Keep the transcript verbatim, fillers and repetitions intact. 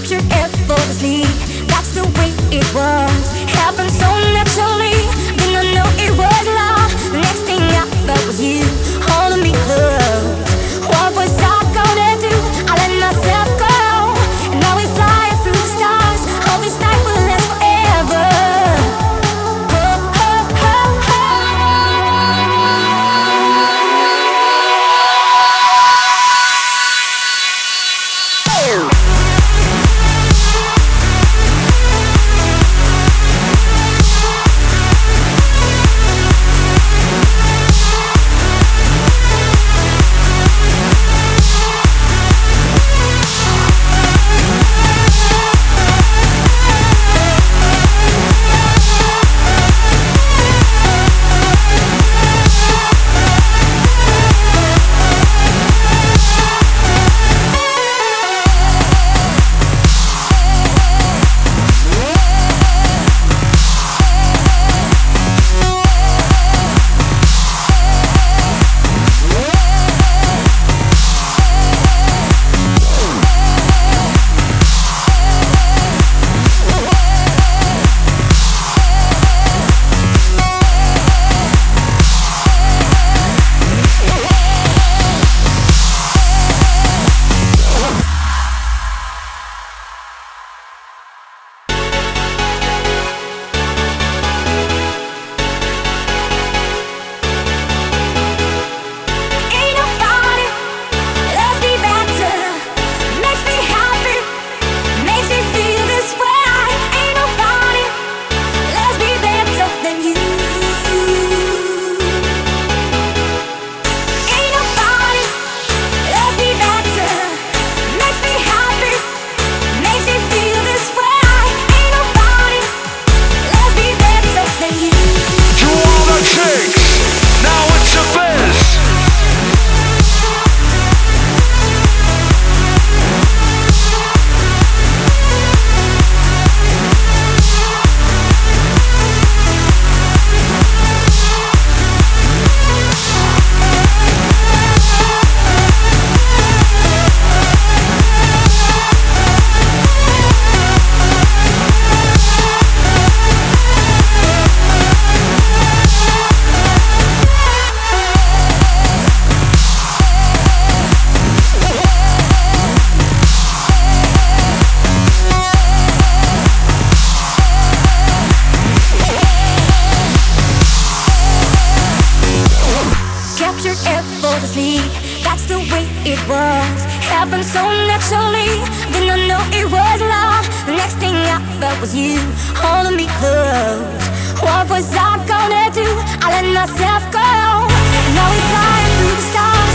Captured effortlessly, that's the way it was. Happened so naturally, didn't know it was love. The next thing I felt was you holding me close. What was I gonna do? I let myself go, and now we're flying through the stars. Hope this night will last forever. Oh, oh, oh, oh. Effortlessly, that's the way it was. Happened so naturally, didn't know it was love. The next thing I felt was you holding me close. What was I gonna do? I let myself go, now we're flying through the stars.